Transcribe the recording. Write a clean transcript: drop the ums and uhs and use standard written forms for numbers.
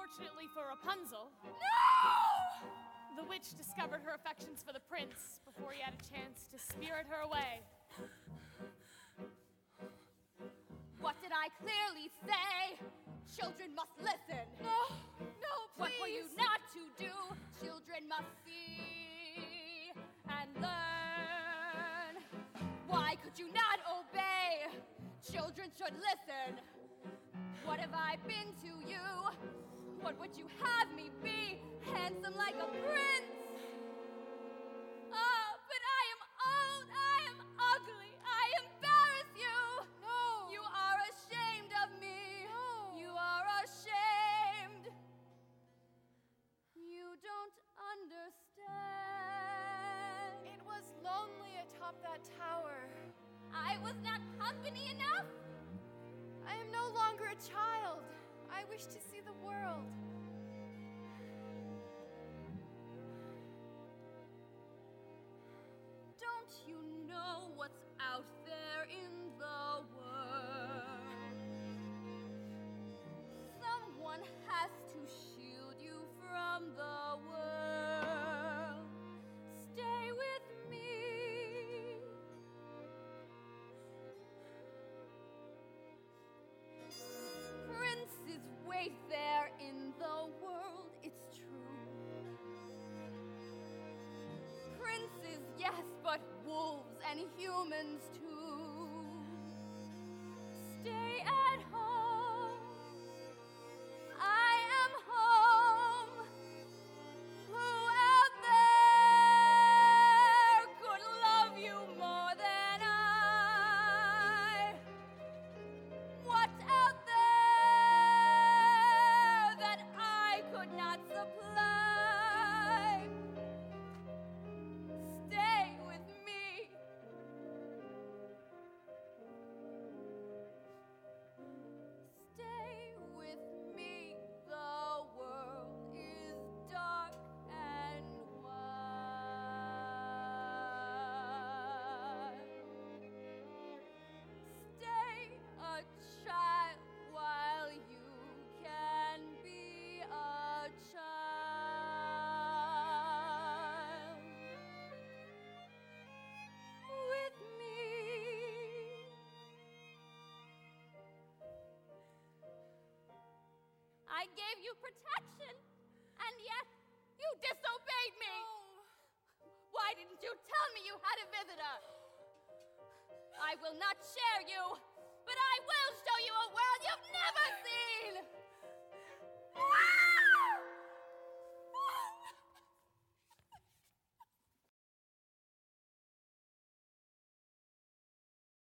Unfortunately for Rapunzel, No! the witch discovered her affections for the prince before he had a chance to spirit her away. What did I clearly say? Children must listen. No, please. What were you not to do? Children must see and learn. Why could you not obey? Children should listen. What have I been to you? What would you have me be? Handsome like a prince? Ah, but I am old, I am ugly, I embarrass you. No. You are ashamed of me. No. You are ashamed. You don't understand. It was lonely atop that tower. I was not company enough. I am no longer a child. I wish to see the world. Don't you know what's out there in the world? Someone has to shield you from the world. Stay with me. Princes wait there in the world, it's true. Princes, yes, but wolves and humans too. Stay at home. I am home. Who out there could love you more than I? What's out there that I could not supply? Stay with me. Stay with me. The world is dark and wild. Stay a child while you can be a child. With me. I gave you protection, and yet you disobeyed me. Why didn't you tell me you had a visitor? I will not share you, but I will show you a world you've never